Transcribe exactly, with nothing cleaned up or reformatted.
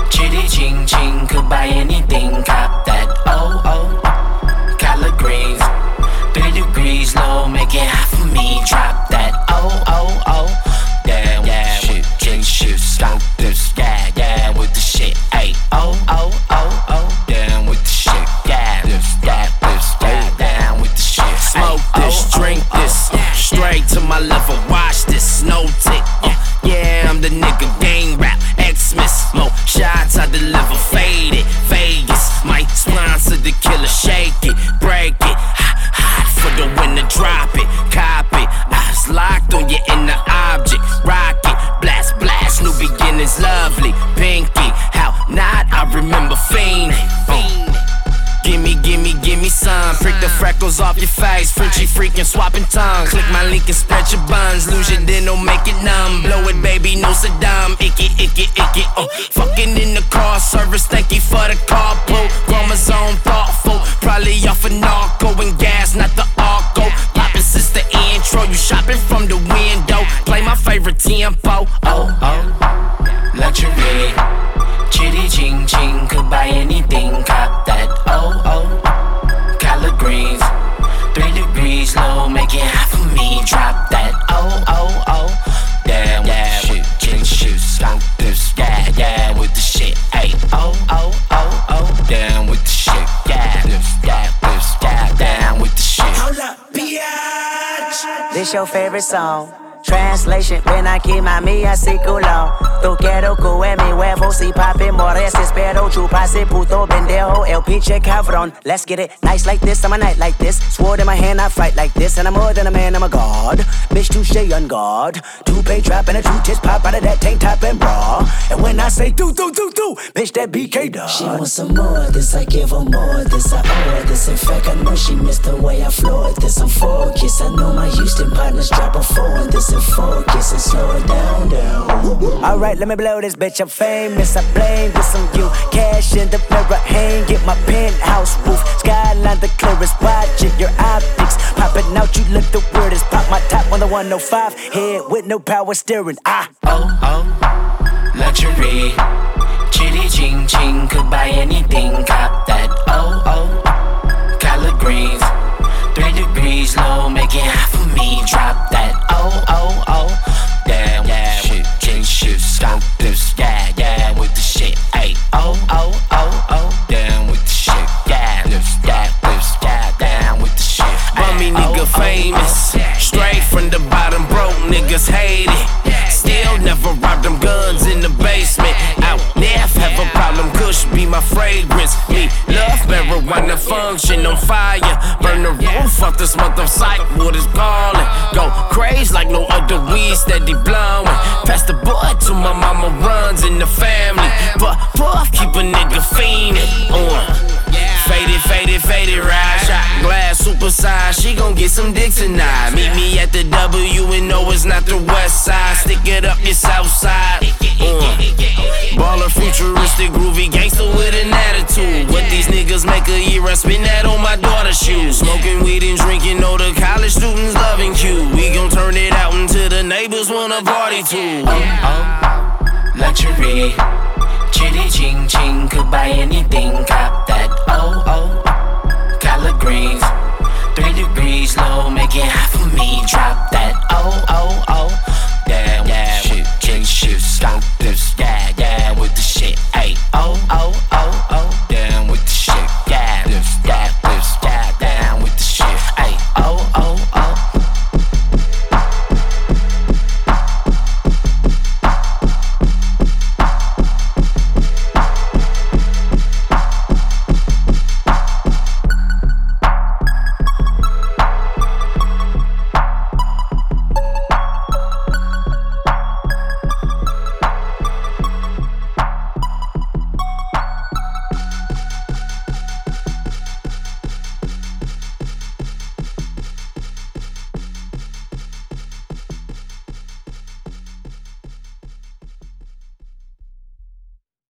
Chitty ching ching, could buy anything, cop that. Oh oh, collard greens, three degrees low, make it hot for me. Drop that. Oh oh oh, damn, yeah, shit, drink shit, smoke this, yeah, yeah, with the shit. Ay, oh oh oh oh, down with the shit, yeah, this, yeah, this, yeah, down with the shit. Smoke this, drink this, straight to my level. Watch this, no tick. Uh, yeah, I'm the nigga, gang rap, X-Miss. Mo shots I deliver, faded, Vegas. Might sponsor the killer, shake it, break it. Hot, hot for the winner, drop it, cop it. Eyes locked on your inner object, rock it, blast, blast. New beginnings, lovely, pinky. How not? I remember fiending. Boom. Gimme, gimme, gimme some. Prick the freckles off your face. Frenchy freaking swapping tongues. Click my link and spread your buns. Lose your dental, make it numb. Blow it, baby, no Saddam. Icky, icky, icky. Uh. Fucking in the car service. Thank you for the carpool. Chromosome thoughtful. Probably off a narco and gas, not the arco. Poppin' since the intro. You shopping from the window. Play my favorite tempo. Oh oh, luxury. Chitty ching ching, could buy anything, cop that. Oh oh, collard greens, three degrees low, make it hot for me. Drop that. Oh oh oh, damn, yeah, shit, drink shit, smoke this, yeah, yeah, with the shit. Ay, oh oh oh oh, down with the shit, yeah, this, yeah, this, yeah, down with the shit. Hold up, biatch. This your favorite song. Translation, ven aquí mami así culo. Tú quiero que mi huevo si papi mores. Espero chupase puto pendejo el pinche cabrón. Let's get it nice like this, I'm a night like this. Sword in my hand, I fight like this. And I'm more than a man, I'm a god. Bitch, touche on guard. Two-pay trap and a two tits pop out of that tank top and bra. And when I say do, do, do, do, bitch, that B K dog. She wants some more, this I give her more. This I owe her, this in fact I know she missed the way I floored. This I'm focused, I know my Houston partners drop a four. This in focus and slow it down, down. Alright, let me blow this bitch, I'm famous. I blame this on you. Cash in the mirror, hang it my penthouse roof. Skyline the clearest, watch it, your optics popping out, you look the weirdest. Pop my top on the one oh five, head with no power steering. Ah, oh oh, luxury. Chitty ching ching, could buy anything, cop that. Oh oh, collard greens, three degrees low, make it hot for me. Drop that. Oh oh oh, damn, yeah, shit, drink shit, smoke this, yeah, yeah, with the shit. Ay, oh oh oh oh, down with the shit, yeah, this, yeah, this, yeah, down with the shit. Bummy nigga famous, straight from the bottom, broke niggas hate it. Still never robbed them guns in the basement. Out there, have a problem, Kush be my fragrance. Me love marijuana, function on fire. Burn the roof off this mother sight, what is calling. Go crazy like no other weed, steady blowing. Pass the boy to my mama, runs in the family. But puff, keep a nigga fiendin'. Uh. Faded, faded, faded, ride. Shot glass, super size. She gon' get some dick tonight. Meet me at the W and no, it's not the west side. Stick it up, it's outside. Uh. Baller, futuristic, groovy gangster with an attitude. What these niggas make a year, I spend that on my daughter's shoes. Smoking weed and drinking, all the college students loving Q. We gon' turn it out until the neighbors wanna party too. Oh oh, luxury. Chitty ching ching, could buy anything, cop that. Oh oh, collard greens, three degrees low, make it hot for me. Drop that. Oh oh oh.